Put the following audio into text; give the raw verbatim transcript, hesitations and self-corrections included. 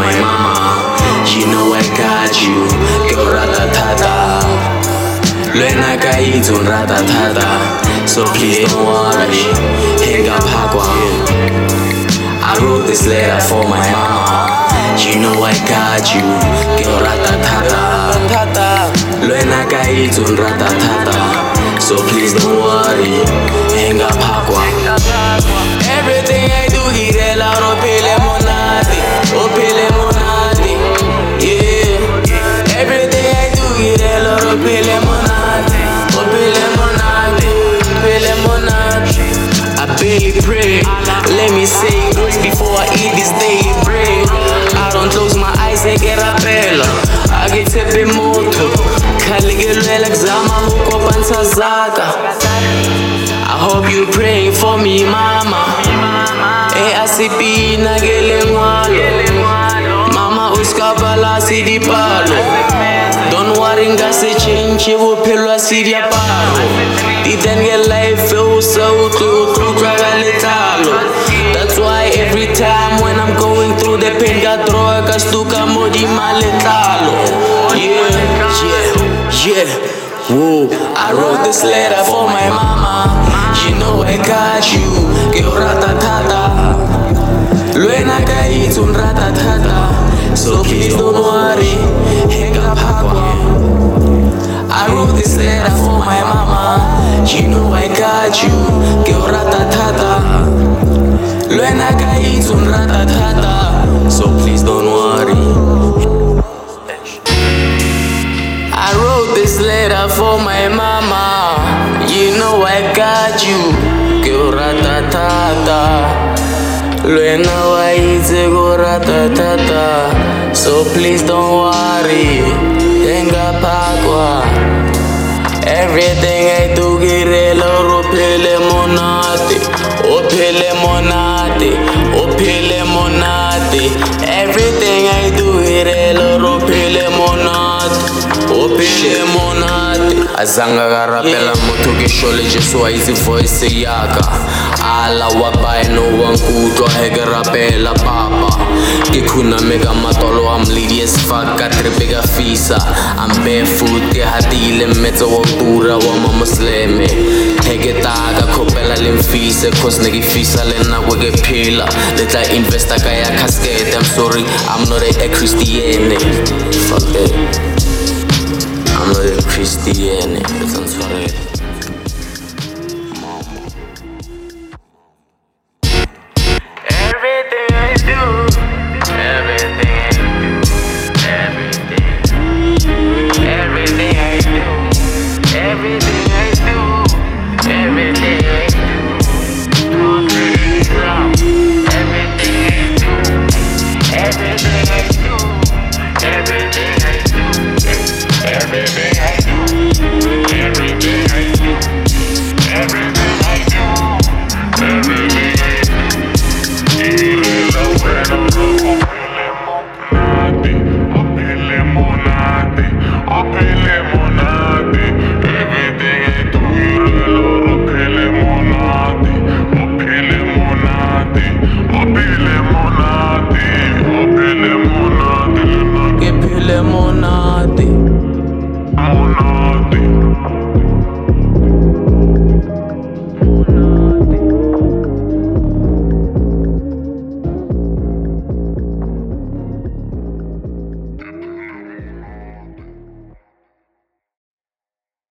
my mama. You know I got you, girl ratatata. Lwena kaitun ratatata. So please don't worry, hang up hagwa. I wrote this letter for my mama. You know I got you, girl ratatata. Lwena kaitun ratatata. So please don't worry, hang up hagwa. Everything I do, he del aro pele monati, oh pele monati, yeah. Everything I do, he del aro pele monati, oh pele monati, pele monati. I barely pray, let me say grace before I eat this daily bread. I don't close my eyes and get a bella. I get tepe moto, kaligelwela kzama huko pansazaka. I hope you praying for me, mama. E asipi na gele mwalo. Mama uskabala sidi palo. Don't worry ngase change wo pelwa sidi apalo. Didn't get life so to to letalo. That's why every time when I'm going through the pain got droga stuka modi maletalo. Yeah, yeah, yeah. Whoa, I wrote this letter for my mama. You know I got you, girl ratatata. Lwena kaitun ratatata. So please don't worry, hang up hagwa. I wrote this letter for my mama. You know I got you, girl ratatata. Lwena kaitun ratatata. So please don't worry. I wrote this letter for my mama. You know I got you, girl ratatata. Lwena waite go ratatata. So please don't worry, tenga pagwa. Everything I do girelo ropele monate, opele monate, opele monate. Everything I do girelo ropele monate. Opele monate. Azanga garapela mutu kishole Jesu aizi voice yaka. Ala wabai no wankutwa hege rapela papa. Kikuna mega matolo am lady as fuck katrepega fisa. I'm barefoot ke hatile metso waktura wa mamusleme. Hege taga kopela limfise cause negi fisa lena wege pila. Letla investa kaya casket. I'm sorry, I'm not a, a Christian. Fuck that. I'm not a Christian, but I'm sorry. Mama. Everything I do, everything I do, everything, everything I do, everything I do, everything I do, to please love. Everything I do, everything I do, everything I do. Everything